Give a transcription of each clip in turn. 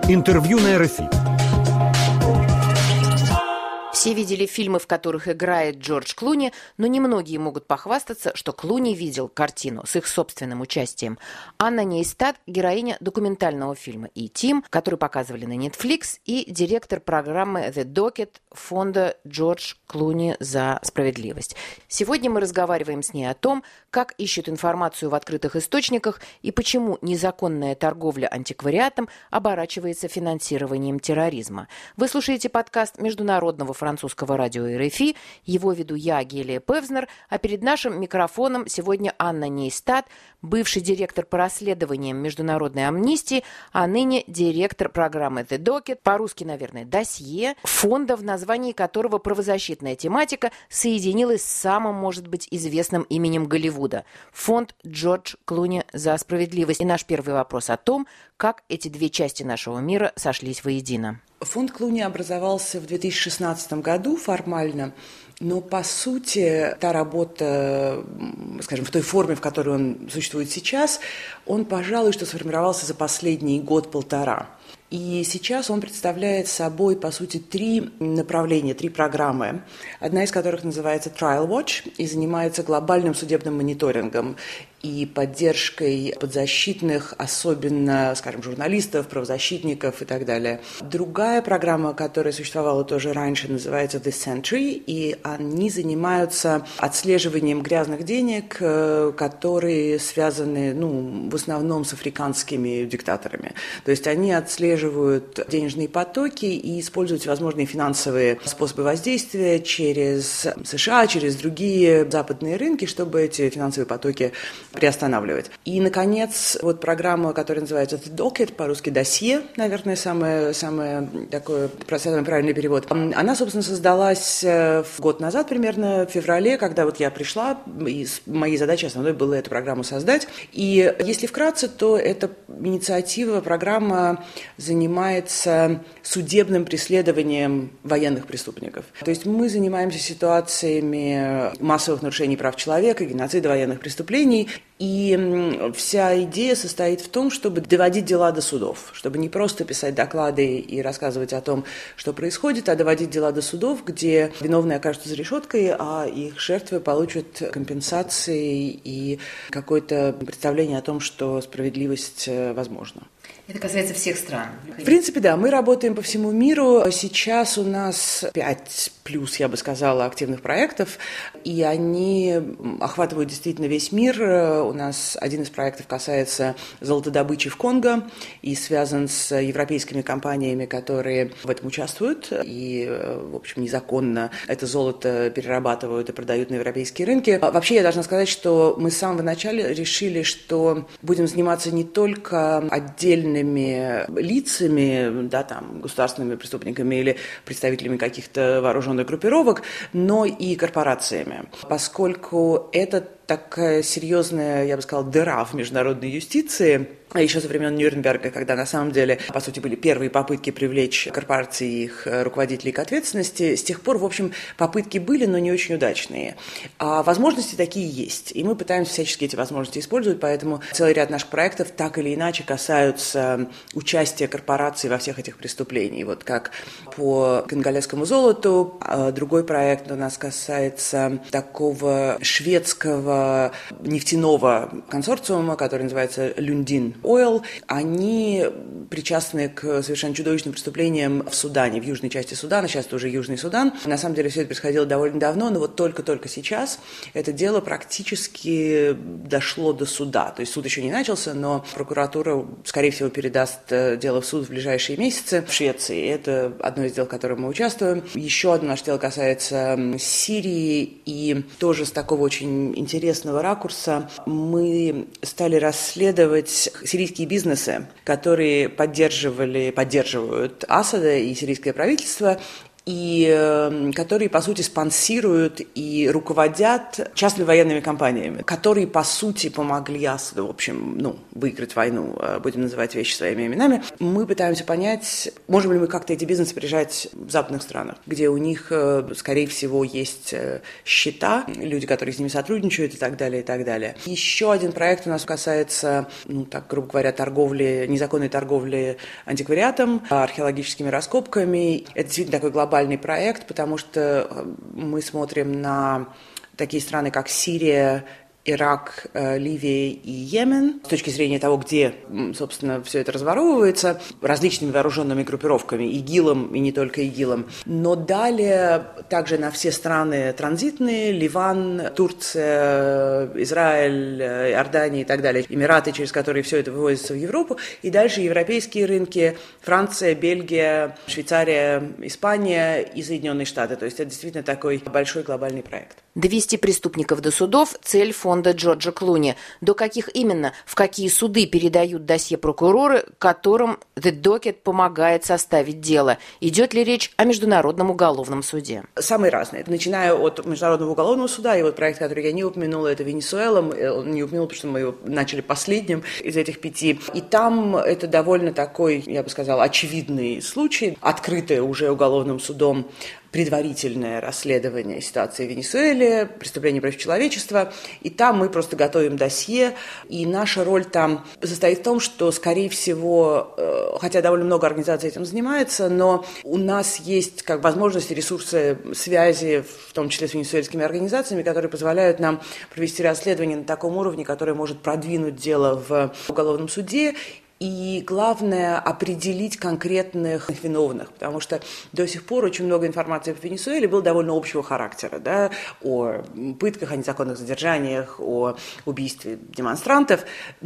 Интервью на РФИ. Все видели фильмы, в которых играет Джордж Клуни, но немногие могут похвастаться, что Клуни видел картину с их собственным участием. Анна Нейстат – героиня документального фильма «И-Тим», который показывали на Netflix, и директор программы «The Docket» фонда Джордж Клуни за справедливость. Сегодня мы разговариваем с ней о том, как ищут информацию в открытых источниках и почему незаконная торговля антиквариатом оборачивается финансированием терроризма. Вы слушаете подкаст Международного французского радио РФИ. Его веду я, Гелия Певзнер, а перед нашим микрофоном сегодня Анна Нейстат, бывший директор по расследованиям Международной амнистии, а ныне директор программы «The Docket», по-русски, наверное, «Досье», фонда, в названии которого правозащитная тематика соединилась с самым, может быть, известным именем Голливуда – фонд Джордж Клуни за справедливость. И наш первый вопрос о том, как эти две части нашего мира сошлись воедино. Фонд Клуни образовался в 2016 году формально, но, по сути, та работа, скажем, в той форме, в которой он существует сейчас, он, пожалуй, что сформировался за последний год-полтора. И сейчас он представляет собой, по сути, три направления, три программы, одна из которых называется Trial Watch и занимается глобальным судебным мониторингом и поддержкой подзащитных, особенно, скажем, журналистов, правозащитников и так далее. Другая программа, которая существовала тоже раньше, называется The Sentry, и они занимаются отслеживанием грязных денег, которые связаны, в основном с африканскими диктаторами. То есть они отслеживают денежные потоки и используют всевозможные финансовые способы воздействия через США, через другие западные рынки, чтобы эти финансовые потоки приостанавливать. И, наконец, вот программа, которая называется The Docket, по-русски «Досье», наверное, самый правильный перевод. Она, собственно, создалась год назад примерно, в феврале, когда вот я пришла, и моей задачей основной было эту программу создать. И если вкратце, то эта инициатива, программа занимается судебным преследованием военных преступников. То есть мы занимаемся ситуациями массовых нарушений прав человека, геноцида, военных преступлений. И вся идея состоит в том, чтобы доводить дела до судов, чтобы не просто писать доклады и рассказывать о том, что происходит, а доводить дела до судов, где виновные окажутся за решеткой, а их жертвы получат компенсации и какое-то представление о том, что справедливость возможна. Это касается всех стран. В принципе, да. Мы работаем по всему миру. Сейчас у нас 5 плюс, я бы сказала, активных проектов, и они охватывают действительно весь мир. У нас один из проектов касается золотодобычи в Конго и связан с европейскими компаниями, которые в этом участвуют и, в общем, незаконно это золото перерабатывают и продают на европейские рынки. Вообще, я должна сказать, что мы с самого начала решили, что будем заниматься не только отдельными лицами, государственными преступниками или представителями каких-то вооруженных группировок, но и корпорациями, поскольку это такая серьезная, я бы сказала, дыра в международной юстиции, еще со времен Нюрнберга, когда на самом деле, по сути, были первые попытки привлечь корпорации и их руководителей к ответственности. С тех пор, в общем, попытки были, но не очень удачные. А возможности такие есть, и мы пытаемся всячески эти возможности использовать, поэтому целый ряд наших проектов так или иначе касаются участия корпораций во всех этих преступлениях. Вот как по конголезскому золоту, другой проект у нас касается такого шведского нефтяного консорциума, который называется «Люндин Oil», они причастны к совершенно чудовищным преступлениям в Судане, в южной части Судана, сейчас это уже Южный Судан. На самом деле все это происходило довольно давно, но вот только-только сейчас это дело практически дошло до суда. То есть суд еще не начался, но прокуратура, скорее всего, передаст дело в суд в ближайшие месяцы в Швеции. Это одно из дел, в котором мы участвуем. Еще одно наше дело касается Сирии, и тоже с такого очень интересного ракурса мы стали расследовать сирийские бизнесы, которые поддерживают Асада и сирийское правительство, и которые, по сути, спонсируют и руководят частными военными компаниями, которые, по сути, помогли Асаду, в общем, выиграть войну, будем называть вещи своими именами. Мы пытаемся понять, можем ли мы как-то эти бизнесы прижать в западных странах, где у них, скорее всего, есть счета, люди, которые с ними сотрудничают и так далее, и так далее. Еще один проект у нас касается, грубо говоря, незаконной торговли антиквариатом, археологическими раскопками. Это действительно такой глобальный проект, потому что мы смотрим на такие страны, как Сирия, Ирак, Ливия и Йемен, с точки зрения того, где, собственно, все это разворовывается, различными вооруженными группировками, ИГИЛом и не только ИГИЛом. Но далее также на все страны транзитные, Ливан, Турция, Израиль, Иордания и так далее, Эмираты, через которые все это вывозится в Европу, и дальше европейские рынки, Франция, Бельгия, Швейцария, Испания и Соединенные Штаты. То есть это действительно такой большой глобальный проект. Довести преступников до судов – цель фонда Джорджа Клуни. До каких именно, в какие суды передают досье прокуроры, которым The Docket помогает составить дело? Идет ли речь о Международном уголовном суде? Самые разные. Начиная от Международного уголовного суда, и проект, который я не упомянула, это Венесуэла. Он не упомянул, потому что мы его начали последним из этих 5. И там это довольно такой, я бы сказала, очевидный случай, открытый уже уголовным судом предварительное расследование ситуации в Венесуэле, преступления против человечества, и там мы просто готовим досье, и наша роль там состоит в том, что, скорее всего, хотя довольно много организаций этим занимается, но у нас есть возможности, ресурсы связи, в том числе с венесуэльскими организациями, которые позволяют нам провести расследование на таком уровне, которое может продвинуть дело в уголовном суде, и главное – определить конкретных виновных, потому что до сих пор очень много информации в Венесуэле было довольно общего характера, о пытках, о незаконных задержаниях, о убийстве демонстрантов,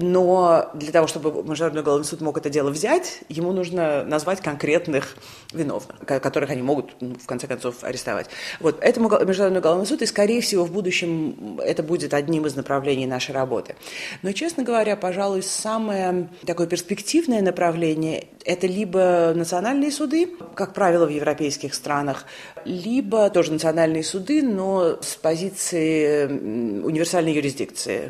но для того, чтобы Международный уголовный суд мог это дело взять, ему нужно назвать конкретных виновных, которых они могут, в конце концов, арестовать. Это Международный уголовный суд, и, скорее всего, в будущем это будет одним из направлений нашей работы. Но, честно говоря, пожалуй, самое такое перспективное направление – это либо национальные суды, как правило, в европейских странах, либо тоже национальные суды, но с позиции универсальной юрисдикции.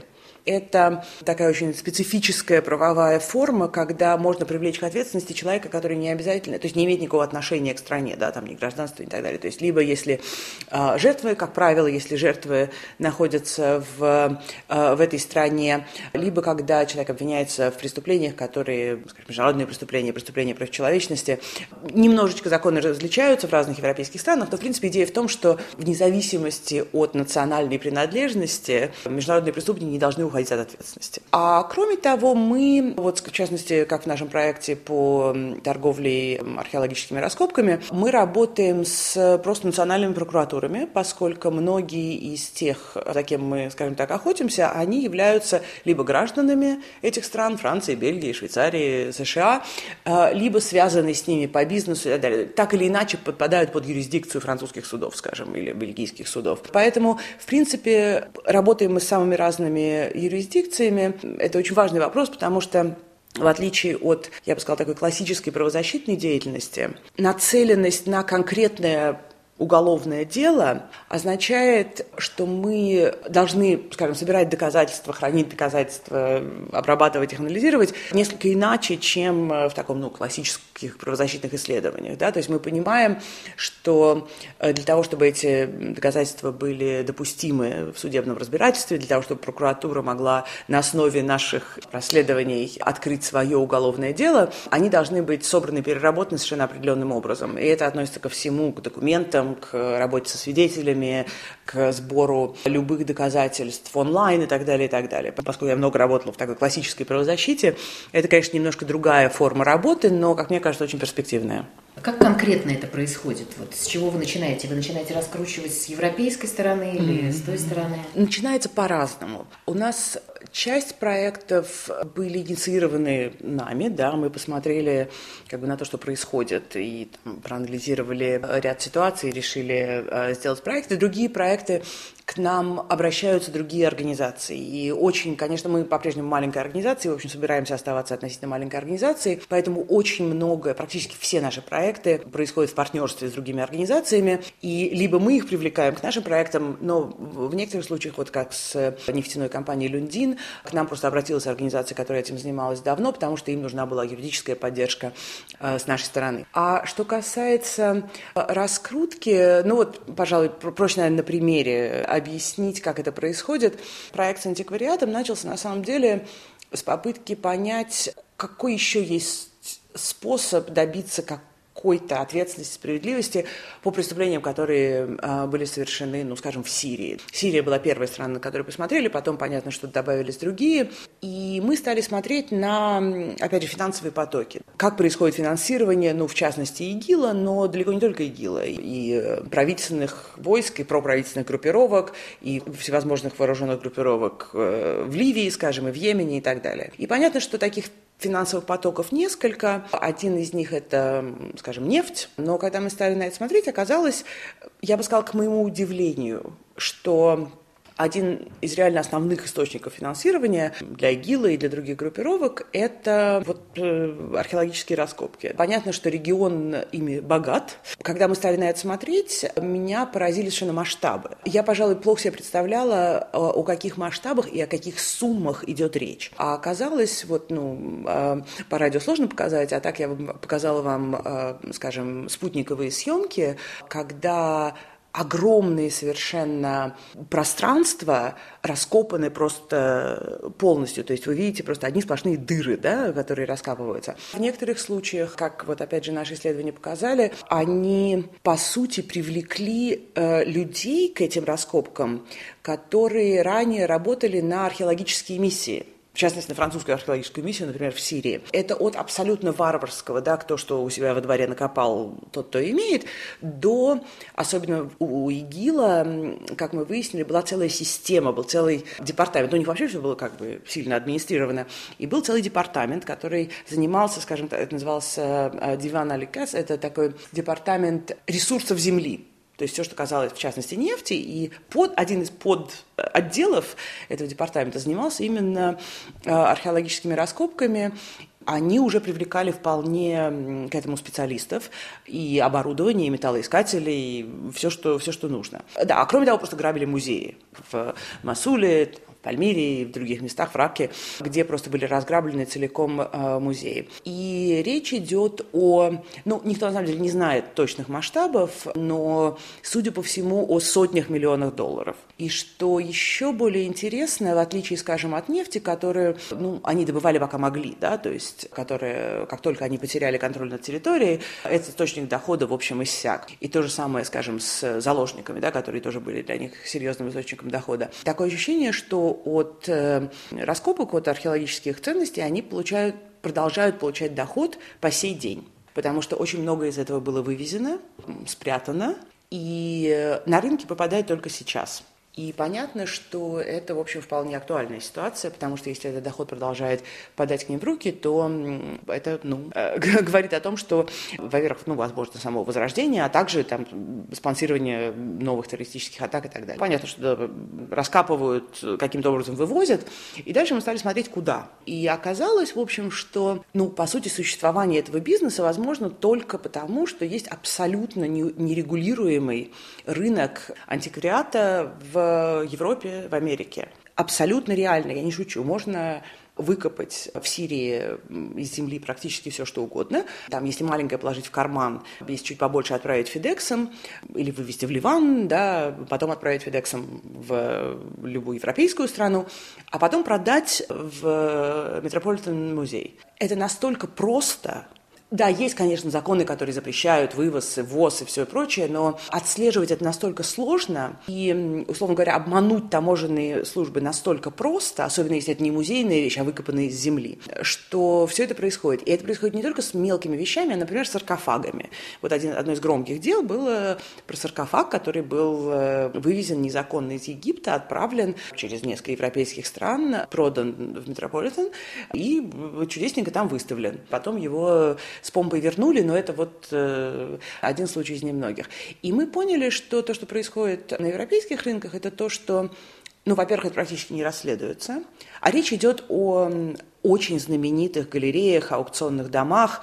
Это такая очень специфическая правовая форма, когда можно привлечь к ответственности человека, который не обязательно, то есть не имеет никакого отношения к стране, там ни гражданства и так далее. То есть либо если жертвы, как правило, если жертвы находятся в этой стране, либо когда человек обвиняется в преступлениях, которые, скажем, международные преступления, преступления против человечности. Немножечко законы различаются в разных европейских странах, но, в принципе, идея в том, что вне зависимости от национальной принадлежности международные преступники не должны уходить от ответственности. А кроме того, мы, в частности, как в нашем проекте по торговле археологическими раскопками, мы работаем с просто национальными прокуратурами, поскольку многие из тех, за кем мы, скажем так, охотимся, они являются либо гражданами этих стран, Франции, Бельгии, Швейцарии, США, либо связаны с ними по бизнесу и так далее. Так или иначе подпадают под юрисдикцию французских судов, скажем, или бельгийских судов. Поэтому, в принципе, работаем мы с самыми разными юрисдикциями. Это очень важный вопрос, потому что в отличие от, я бы сказала, такой классической правозащитной деятельности, нацеленность на конкретное уголовное дело означает, что мы должны, скажем, собирать доказательства, хранить доказательства, обрабатывать их, анализировать несколько иначе, чем в таком, классических правозащитных исследованиях. То есть мы понимаем, что для того, чтобы эти доказательства были допустимы в судебном разбирательстве, для того, чтобы прокуратура могла на основе наших расследований открыть свое уголовное дело, они должны быть собраны и переработаны совершенно определенным образом. И это относится ко всему, к документам, к работе со свидетелями, к сбору любых доказательств онлайн и так далее, и так далее. Поскольку я много работала в такой классической правозащите, это, конечно, немножко другая форма работы, но, как мне кажется, очень перспективная. Как конкретно это происходит? С чего вы начинаете? Вы начинаете раскручивать с европейской стороны или с той стороны? Начинается по-разному. У нас Часть проектов были инициированы нами, да, мы посмотрели на то, что происходит, и проанализировали ряд ситуаций, решили сделать проекты. Другие проекты к нам обращаются другие организации. И очень, конечно, мы по-прежнему маленькая организация, в общем, собираемся оставаться относительно маленькой организацией, поэтому очень много, практически все наши проекты происходят в партнерстве с другими организациями, и либо мы их привлекаем к нашим проектам, но в некоторых случаях, вот как с нефтяной компанией «Люндин», к нам просто обратилась организация, которая этим занималась давно, потому что им нужна была юридическая поддержка с нашей стороны. А что касается раскрутки, пожалуй, проще, наверное, на примере объяснить, как это происходит. Проект с антиквариатом начался, на самом деле, с попытки понять, какой еще есть способ добиться какой-то ответственности, справедливости по преступлениям, которые были совершены, в Сирии. Сирия была первая страна, на которую посмотрели, потом, понятно, что добавились другие. И мы стали смотреть на, опять же, финансовые потоки. Как происходит финансирование, в частности, ИГИЛа, но далеко не только ИГИЛа, и правительственных войск, и проправительственных группировок, и всевозможных вооруженных группировок в Ливии, скажем, и в Йемене и так далее. И понятно, что таких финансовых потоков несколько. Один из них – это, нефть. Но когда мы стали на это смотреть, оказалось, я бы сказала, к моему удивлению, что один из реально основных источников финансирования для ИГИЛа и для других группировок – это археологические раскопки. Понятно, что регион ими богат. Когда мы стали на это смотреть, меня поразили совершенно масштабы. Я, пожалуй, плохо себе представляла, о каких масштабах и о каких суммах идет речь. А оказалось, по радио сложно показать, а так я показала вам, спутниковые съемки, когда огромные совершенно пространства раскопаны просто полностью. То есть вы видите просто одни сплошные дыры, да, которые раскапываются. В некоторых случаях, как опять же наши исследования показали, они по сути привлекли людей к этим раскопкам, которые ранее работали на археологические миссии. В частности, на французскую археологическую миссию, например, в Сирии. Это от абсолютно варварского, да, кто что у себя во дворе накопал, тот то имеет, до, особенно у ИГИЛа, как мы выяснили, была целая система, был целый департамент. У них вообще все было сильно администрировано. И был целый департамент, который занимался, это назывался Диван Аликас, это такой департамент ресурсов земли. То есть все, что касалось, в частности, нефти, и один из подотделов этого департамента занимался именно археологическими раскопками. Они уже привлекали вполне к этому специалистов, и оборудование, и металлоискатели, и все, что нужно. Да, а кроме того, просто грабили музеи в Мосуле, в Пальмире и в других местах, в Ракке, где просто были разграблены целиком музеи. И речь идет никто на самом деле не знает точных масштабов, но, судя по всему, о сотнях миллионов долларов. И что еще более интересно, в отличие, от нефти, которую, они добывали пока могли, да, то есть, которые, как только они потеряли контроль над территорией, этот источник дохода, в общем, иссяк. И то же самое, с заложниками, да, которые тоже были для них серьезным источником дохода. Такое ощущение, что от раскопок, от археологических ценностей они продолжают получать доход по сей день. Потому что очень много из этого было вывезено, спрятано, и на рынке попадает только сейчас. И понятно, что это, в общем, вполне актуальная ситуация, потому что если этот доход продолжает попадать к ним в руки, то это, говорит о том, что, во-первых, возможно, само возрождение, а также спонсирование новых террористических атак и так далее. Понятно, что раскапывают, каким-то образом вывозят, и дальше мы стали смотреть, куда. И оказалось, в общем, что, по сути, существование этого бизнеса возможно только потому, что есть абсолютно нерегулируемый рынок антиквариата в Европе, в Америке. Абсолютно реально, я не шучу. Можно выкопать в Сирии из земли практически все, что угодно. Там, если маленькое положить в карман, если чуть побольше отправить Федексом, или вывезти в Ливан, да, потом отправить Федексом в любую европейскую страну, а потом продать в Метрополитен музей. Это настолько просто. Да, есть, конечно, законы, которые запрещают вывоз, ввоз и все прочее, но отслеживать это настолько сложно, и, условно говоря, обмануть таможенные службы настолько просто, особенно если это не музейная вещь, а выкопанная из земли, что все это происходит. И это происходит не только с мелкими вещами, а, например, с саркофагами. Вот одно из громких дел было про саркофаг, который был вывезен незаконно из Египта, отправлен через несколько европейских стран, продан в Метрополитен и чудесненько там выставлен. Потом его с помпой вернули, но это вот один случай из немногих. И мы поняли, что то, что происходит на европейских рынках, это то, что, во-первых, это практически не расследуется, а речь идет о очень знаменитых галереях, аукционных домах,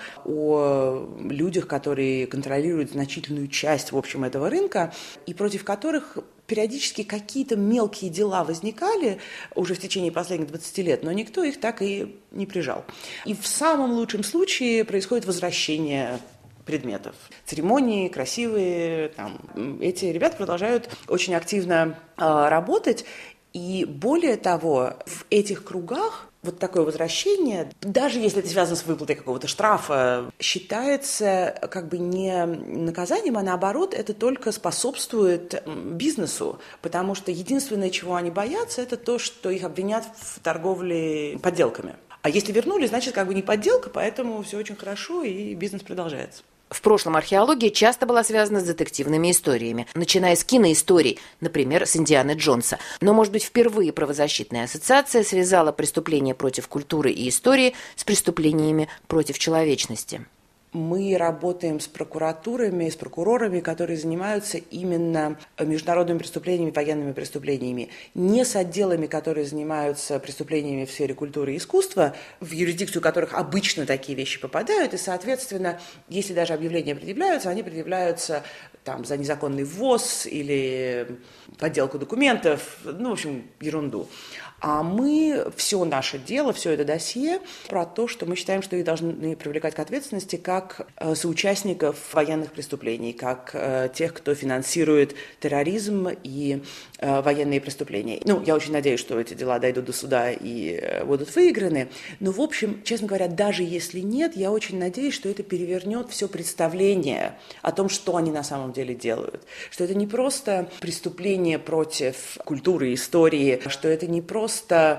о людях, которые контролируют значительную часть, в общем, этого рынка, и против которых периодически какие-то мелкие дела возникали уже в течение последних 20 лет, но никто их так и не прижал. И в самом лучшем случае происходит возвращение предметов. Церемонии красивые, эти ребята продолжают очень активно работать, и более того, в этих кругах вот такое возвращение, даже если это связано с выплатой какого-то штрафа, считается как бы не наказанием, а наоборот, это только способствует бизнесу, потому что единственное, чего они боятся, это то, что их обвинят в торговле подделками. А если вернули, значит, как бы не подделка, поэтому все очень хорошо, и бизнес продолжается. В прошлом археология часто была связана с детективными историями, начиная с киноисторий, например, с Индианы Джонса. Но, может быть, впервые правозащитная ассоциация связала преступления против культуры и истории с преступлениями против человечности. Мы работаем с прокуратурами, с прокурорами, которые занимаются именно международными преступлениями, военными преступлениями. Не с отделами, которые занимаются преступлениями в сфере культуры и искусства, в юрисдикцию которых обычно такие вещи попадают. И, соответственно, если даже объявления предъявляются, они предъявляются за незаконный ввоз или подделку документов, в общем, ерунду. А мы, все наше дело, все это досье про то, что мы считаем, что их должны привлекать к ответственности как соучастников военных преступлений, как тех, кто финансирует терроризм и военные преступления. Я очень надеюсь, что эти дела дойдут до суда и будут выиграны. Но, в общем, честно говоря, даже если нет, я очень надеюсь, что это перевернет все представление о том, что они на самом деле делают. Что это не просто преступление против культуры и истории, что это не просто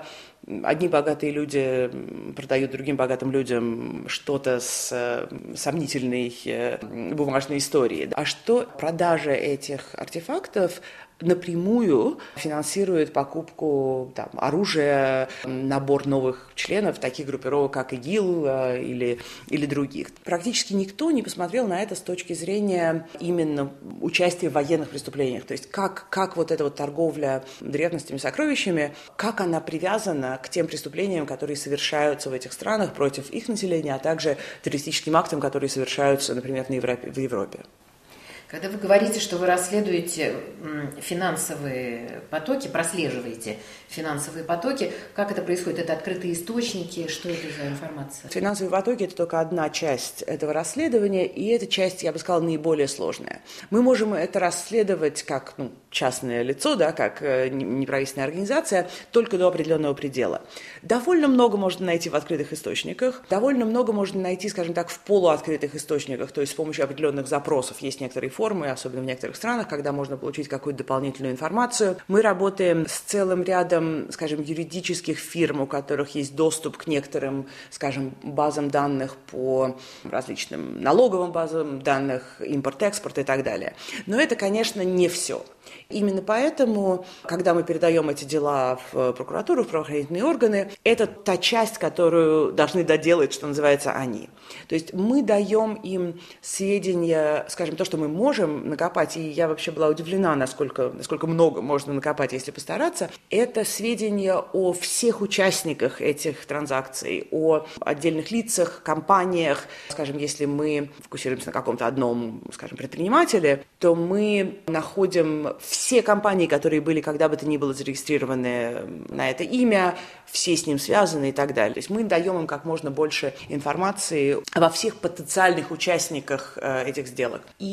одни богатые люди продают другим богатым людям что-то с сомнительной бумажной историей, а что продажа этих артефактов напрямую финансирует покупку оружия, набор новых членов таких группировок, как ИГИЛ или других. Практически никто не посмотрел на это с точки зрения именно участия в военных преступлениях. То есть как вот эта вот торговля древностями, сокровищами, как она привязана к тем преступлениям, которые совершаются в этих странах против их населения, а также террористическим актам, которые совершаются, например, в Европе. Когда вы говорите, что вы расследуете финансовые потоки, прослеживаете финансовые потоки, как это происходит? Это открытые источники? Что это за информация? Финансовые потоки – это только одна часть этого расследования, и эта часть, я бы сказала, наиболее сложная. Мы можем это расследовать как частное лицо, как неправительственная организация, только до определенного предела. Довольно много можно найти в открытых источниках, довольно много можно найти, скажем так, в полуоткрытых источниках, то есть с помощью определенных запросов. Есть некоторые формы, особенно в некоторых странах, когда можно получить какую-то дополнительную информацию. Мы работаем с целым рядом, скажем, юридических фирм, у которых есть доступ к некоторым, скажем, базам данных по различным налоговым базам данных, импорт-экспорт и так далее. Но это, конечно, не все. Именно поэтому, когда мы передаем эти дела в прокуратуру, в правоохранительные органы, это та часть, которую должны доделать, что называется, они. То есть мы даем им сведения, скажем, то, что мы можем накопать, и я вообще была удивлена, насколько много можно накопать, если постараться, это сведения о всех участниках этих транзакций, о отдельных лицах, компаниях. Скажем, если мы фокусируемся на каком-то одном, скажем, предпринимателе, то мы находим все компании, которые были когда бы то ни было зарегистрированы на это имя, все с ним связаны и так далее. То есть мы даем им как можно больше информации во всех потенциальных участниках этих сделок. И другая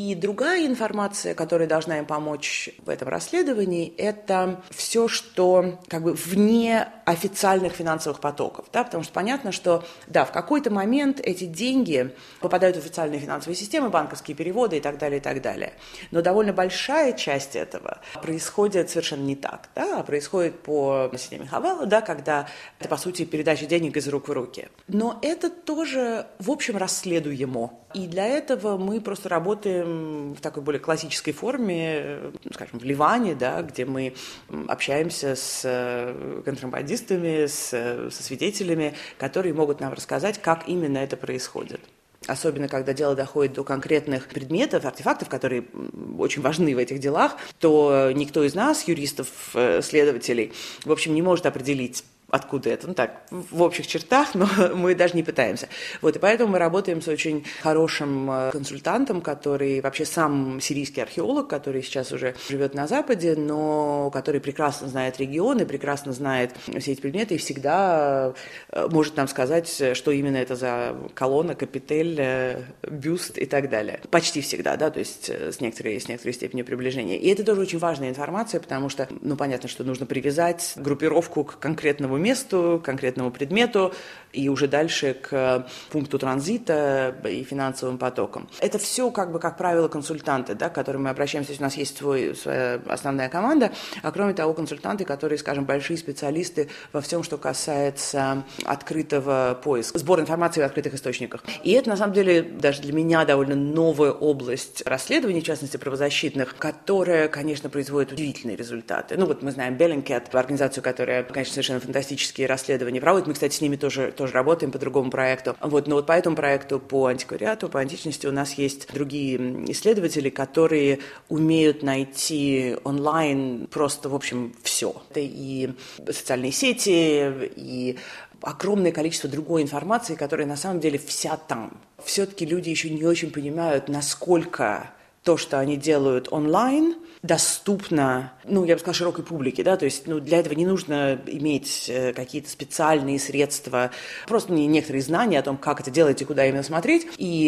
Другая информация, которая должна им помочь в этом расследовании, это все, что как бы вне официальных финансовых потоков. Да? Потому что понятно, что да, в какой-то момент эти деньги попадают в официальные финансовые системы, банковские переводы и так далее, и так далее. Но довольно большая часть этого происходит совершенно не так. Да? Происходит по системе Хавела, да, когда это, по сути, передача денег из рук в руки. Но это тоже, в общем, расследуемо. И для этого мы просто работаем в такой более классической форме, скажем, в Ливане, да, где мы общаемся с контрабандистами, со свидетелями, которые могут нам рассказать, как именно это происходит. Особенно, когда дело доходит до конкретных предметов, артефактов, которые очень важны в этих делах, то никто из нас, юристов, следователей, в общем, не может определить, откуда это. Ну так, в общих чертах, но мы даже не пытаемся. Вот, и поэтому мы работаем с очень хорошим консультантом, который вообще сам сирийский археолог, который сейчас уже живет на Западе, но который прекрасно знает регионы, прекрасно знает все эти предметы и всегда может нам сказать, что именно это за колонна, капитель, бюст и так далее. Почти всегда, да, то есть с некоторой степенью приближения. И это тоже очень важная информация, потому что, ну, понятно, что нужно привязать группировку к конкретному месту, к конкретному предмету и уже дальше к пункту транзита и финансовым потокам. Это все, как правило, консультанты, да, к которым мы обращаемся. У нас есть своя основная команда, а кроме того, консультанты, которые, скажем, большие специалисты во всем, что касается открытого поиска, сбора информации в открытых источниках. И это, на самом деле, даже для меня довольно новая область расследований, в частности, правозащитных, которая, конечно, производит удивительные результаты. Ну вот мы знаем Bellingcat, организацию, которая, конечно, совершенно фантастические расследования проводит. Мы, кстати, с ними тоже работаем по другому проекту. Вот, но вот по этому проекту, по антиквариату, по античности у нас есть другие исследователи, которые умеют найти онлайн просто, в общем, все. Это и социальные сети, и огромное количество другой информации, которая на самом деле вся там. Все-таки люди еще не очень понимают, насколько то, что они делают онлайн, доступно, я бы сказала, широкой публике, да, то есть, для этого не нужно иметь какие-то специальные средства, просто некоторые знания о том, как это делать и куда именно смотреть,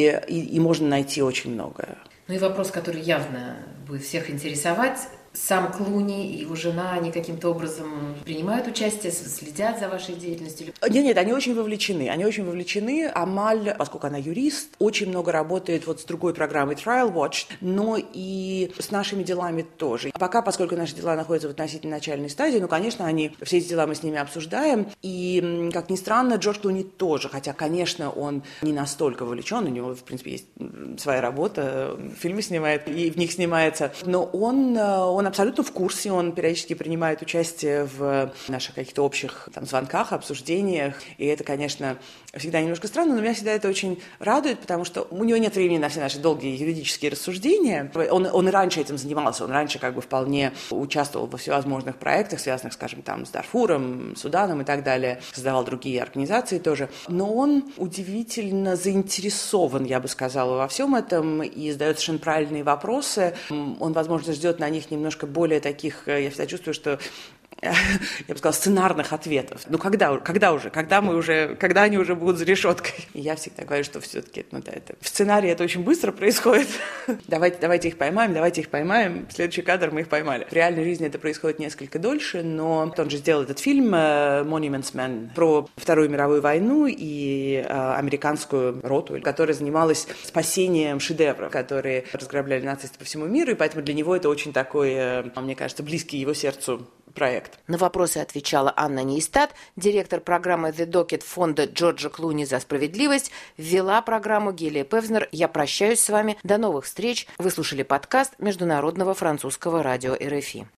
и можно найти очень многое. Ну и вопрос, который явно будет всех интересовать. Сам Клуни и его жена, они каким-то образом принимают участие, следят за вашей деятельностью? Нет, они очень вовлечены. Амаль, поскольку она юрист, очень много работает вот с другой программой Trial Watch, но и с нашими делами тоже. Пока, поскольку наши дела находятся в относительно начальной стадии, конечно, все эти дела мы с ними обсуждаем. И, как ни странно, Джордж Клуни тоже, хотя, конечно, он не настолько вовлечен, у него, в принципе, есть своя работа, фильмы снимает и в них снимается, но он абсолютно в курсе, он периодически принимает участие в наших каких-то общих звонках, обсуждениях, и это, конечно, всегда немножко странно, но меня всегда это очень радует, потому что у него нет времени на все наши долгие юридические рассуждения. Он и раньше этим занимался, он раньше вполне участвовал во всевозможных проектах, связанных, скажем, с Дарфуром, Суданом и так далее, создавал другие организации тоже, но он удивительно заинтересован, я бы сказала, во всем этом и задает совершенно правильные вопросы. Он, возможно, ждет на них немножко более таких, я всегда чувствую, что я бы сказала, сценарных ответов. Когда они уже будут за решеткой? И я всегда говорю, что все-таки в сценарии это очень быстро происходит. давайте их поймаем. Следующий кадр мы их поймали. В реальной жизни это происходит несколько дольше, но он же сделал этот фильм Monuments Men про Вторую мировую войну и американскую роту, которая занималась спасением шедевров, которые разграбляли нацисты по всему миру, и поэтому для него это очень такой, мне кажется, близкий его сердцу проект. На вопросы отвечала Анна Нейстат, директор программы The Docket фонда Джорджа Клуни за справедливость. Ввела программу Гелия Певзнер. Я прощаюсь с вами. До новых встреч. Вы слушали подкаст Международного французского радио РФИ.